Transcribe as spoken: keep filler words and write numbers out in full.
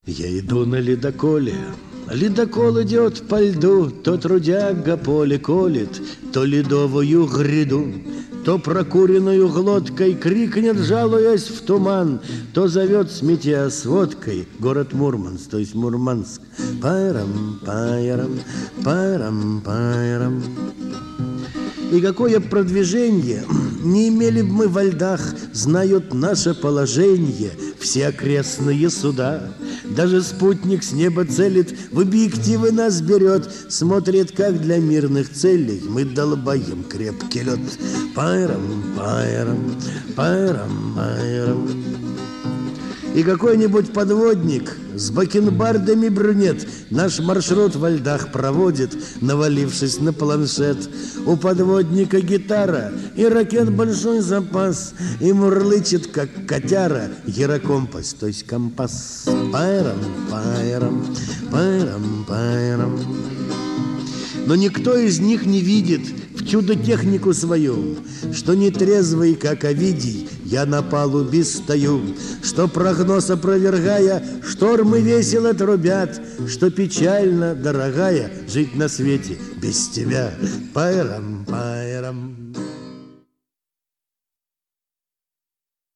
Я иду на ледоколе, ледокол идет по льду, то трудяга поле колет, то ледовую гряду, то прокуренную глоткой крикнет, жалуясь в туман, то зовет, сметя с водкой, город Мурманск, то есть Мурманск. Пайрам, пайрам, пайрам, пайрам. И какое продвижение не имели бы мы во льдах, знают наше положение все окрестные суда. Даже спутник с неба целит, в объективы нас берет, смотрит, как для мирных целей мы долбаем крепкий лед. Пайрам, пайрам, пайрам, пайрам. И какой-нибудь подводник с бакенбардами брюнет наш маршрут во льдах проводит, навалившись на планшет. У подводника гитара и ракет большой запас, и мурлычет, как котяра, гирокомпас, то есть компас. Пайрам, пайрам, пайрам, пайрам. Но никто из них не видит в чудо-технику свою, что нетрезвый, как Овидий, я на палубе стою, что прогноз опровергая, штормы весело трубят, что печально, дорогая, жить на свете без тебя. Пайрам, пайрам.